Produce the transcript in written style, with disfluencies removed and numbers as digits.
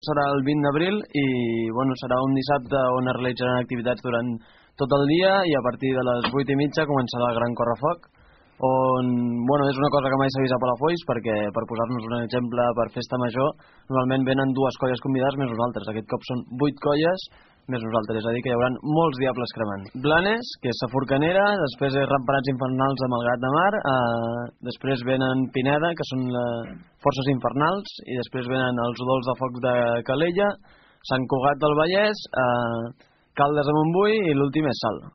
serà el 20 d'abril i bueno, serà un dissabte on es realitzaran activitats durant tot el dia i a partir de les 8:30 començarà el gran correfoc on, bueno, és una cosa que mai s'ha vist a Palafolls perquè, per posar-nos un exemple, per festa major normalment venen 2 colles convidades més nosaltres, aquest cop són 8 colles més nosaltres, és a dir que hi haurà molts diables cremant. Blanes, que és sa Forcanera, després és Ratpenats Infernals de Malgrat de Mar, després venen Pineda, que són Forces Infernals, i després venen els Udols de Foc de Calella, Sant Cugat del Vallès, Caldes de Montbui i l'últim és Sal.